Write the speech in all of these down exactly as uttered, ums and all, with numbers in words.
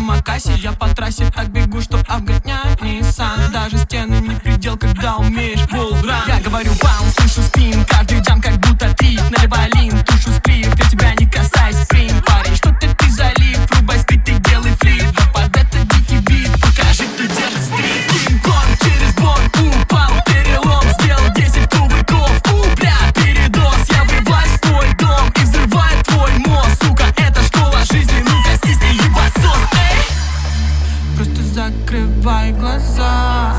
самокасе. Я по трассе так бегу, что обгоняю Nissan. Даже стены не предел, когда умеешь волран. Я говорю бам, слышу спин, каждый джам как будто три. Наливай лин, тушу спирт, я тебя не касаюсь, спринг. Парень, что ты ты залив, врубай спит и делай флип. Но под этот дикий бит покажи, кто держит стрит. Кинг-Конг через борт упал, перелом, сделал десять кувырков. У, бля, передоз, я врываюсь в твой дом и взрываю твой мозг. Сука, это школа жизни, ну-ка стисни ебасос, эй. Просто закрывай глаза.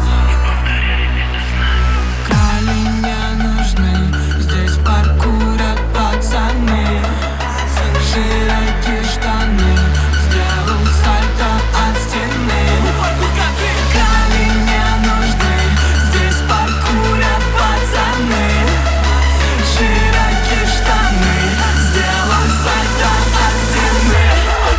Крали не нужны, здесь паркурят пацаны. Широкие штаны, сделал сальто от стены. Крали не нужны, здесь паркурят пацаны. Широкие штаны, сделал сальто от стены.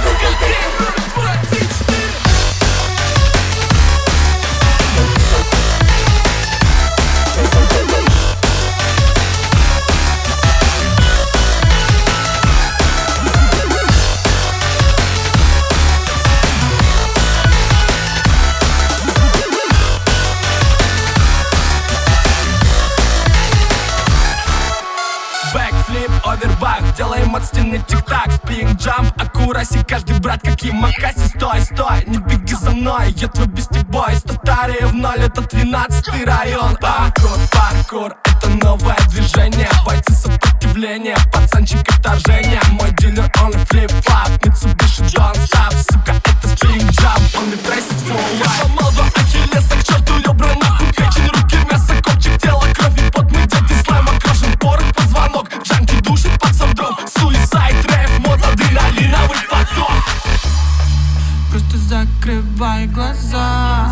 Бэкфлип, овербак, делаем от стены тик-так. Спинг, джамп, аккураси, каждый брат как Ямакаси. Стой, стой, не беги за мной, я твой бестибой. Статария в ноль, это тринадцатый район. Паркур, паркур, это новое движение. Бойцы сопротивления, пацанчик вторжения. Мой дилер, он и флип-флап, Mitsubishi don't stop. Сука, это спинг, джамп, он и трейсит full life. Я сломал два ахиллеса, к черту ребра, нахуй печень, руки, мясо, копчик, тело, кровь и пот. Мы дети, слайм окружен, порох, позвонок. Джанки душит под сам-дром, суицайд, рэп, мод, адреналиновый поток. Просто закрывай глаза.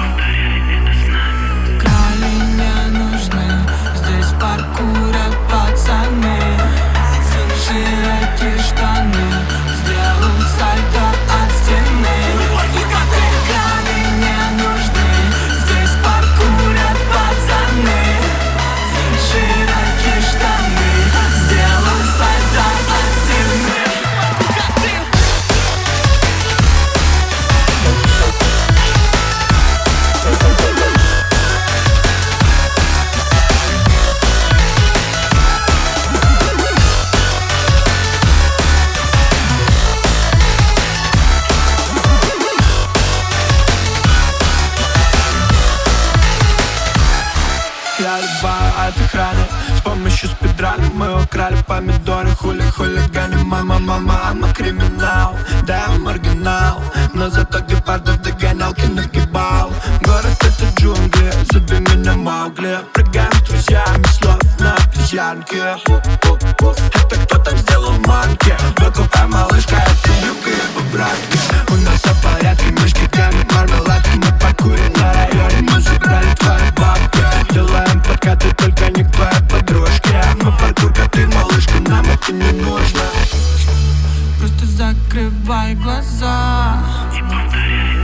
Крали не нужны, здесь паркурят пацаны. Широкие штаны, сделал сальто от стены. Крали не нужны, здесь паркурят пацаны. Широкие штаны, сделал сальто от стены. Я отбаю от охраны с помощью спидрана. Мы украли помидоры, хули хулиганы. Мама, мама, ама криминал, да, я маргинал. Но зато гепардов догонялки нагибал. Город это джунгли, зови меня Маугли. Прыгаем с друзьями, слов на обезьянке. Это кто там сделал манки? Выкупай, малышка, это Юка и его братки. У нас все в порядке, мишки, камень, мармеладки. На паркуре на районе мы забрали твои бабки. Делаем подкаты, только не к твоей подружке. Мы паркур, как ты, малышка, нам это не нужно. Просто закрывай глаза.